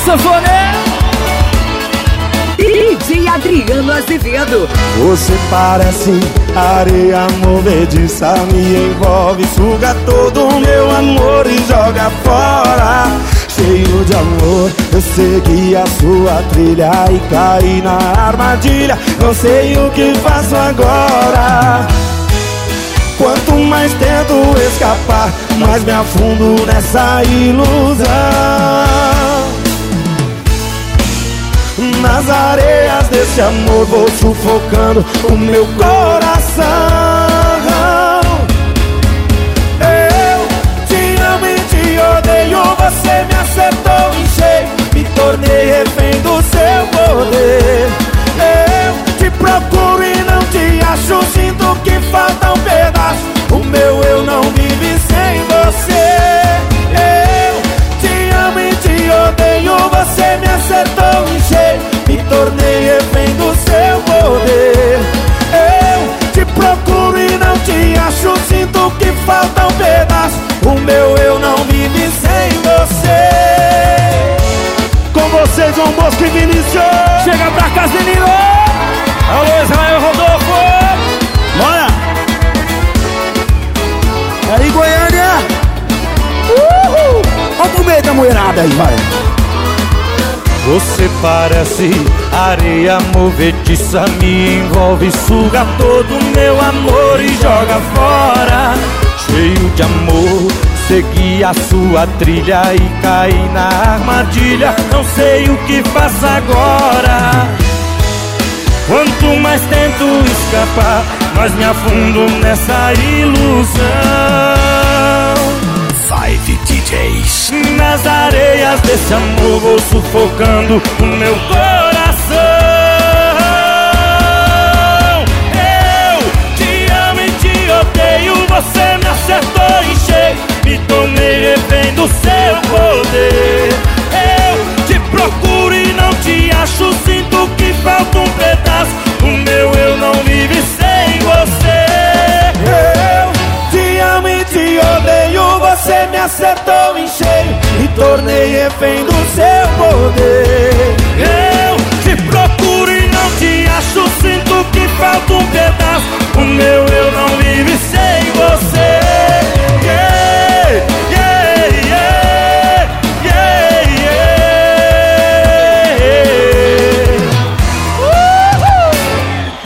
sanfoneiro DJ Adriano Azevedo. Você parece areia movediça, me envolve, suga todo o meu amor e joga fora. Cheio de amor, eu segui a sua trilha e caí na armadilha. Não sei o que faço agora. Quanto mais tento escapar, mais me afundo nessa ilusão. Nas areias desse amor vou sufocando o meu coração. Eu te amo e te odeio, você me acertou em cheio, me tornei refém do seu poder. Eu te procuro e não te acho, sinto que falta um pedaço, o meu eu não vive sem você. Eu te amo e te odeio, você me acertou em cheio, me tornei refém do seu poder. Eu te procuro e não te acho, sinto que falta um pedaço, o meu eu não vive sem você. Com vocês, João Bosco e Vinícius. Chega pra casa, menino. Alô, Israel Rodolfo. Bora. Aí, Goiânia. Olha pro meio da mulherada aí, vai. Você parece areia movediça, me envolve, suga todo o meu amor e joga fora. Cheio de amor, segui a sua trilha e caí na armadilha. Não sei o que faço agora. Quanto mais tento escapar, mais me afundo nessa ilusão. Five DJs. Nas areias desse amor vou sufocando o meu coração. Eu te amo e te odeio, você me acertou em cheio, me tornei refém do seu poder. Eu te procuro e não te acho, sinto que falta um pedaço, o meu eu não vive sem você. Eu te amo e te odeio, você me acertou em cheio, me tornei refém do seu poder. Eu te procuro e não te acho, sinto que falta um pedaço,